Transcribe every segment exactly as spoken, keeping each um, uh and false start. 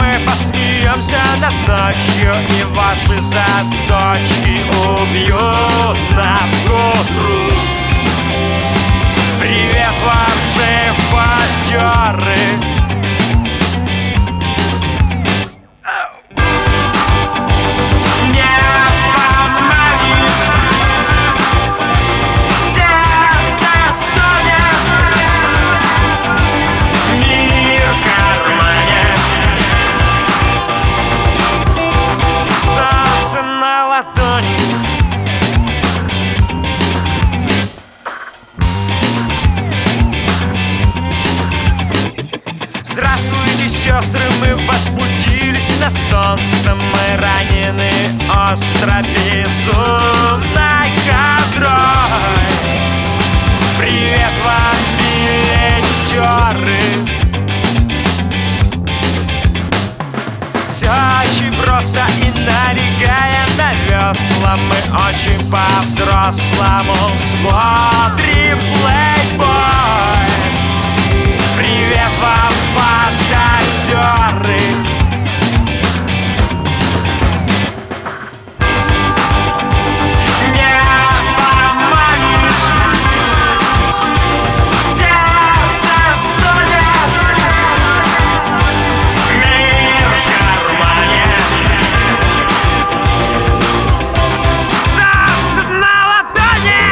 мы посмеемся над ночью, и ваши заточки убьют нас к утру. Привет, ваши фатеры. Здравствуйте, сестры, мы возбудились на солнце. Мы ранены остро безумной кадрой. Привет вам, билетеры. Все очень просто, и налегая на весла, мы очень по-взрослому смотрим плейбой. Привет вам, фантазеры. Не поманишь, сердце стонет, мир в кармане, солнце на ладони.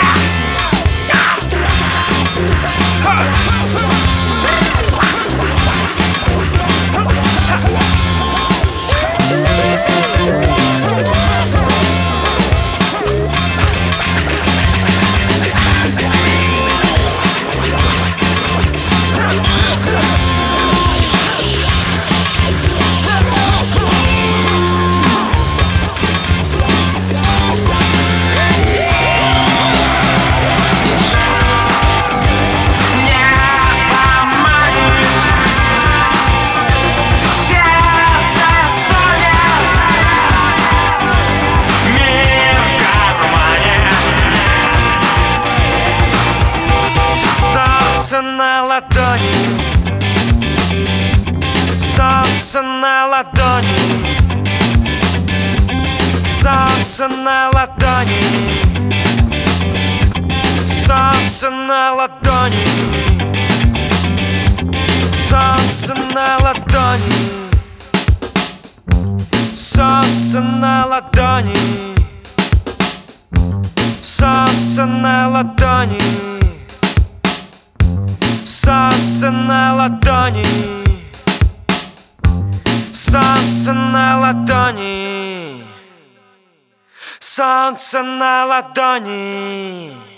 Солнце на ладони, солнце на ладони, солнце на ладони, солнце на ладони, солнце на ладони, солнце на ладони, солнце на ладони, солнце на ладони, солнце на ладони, солнце на ладони.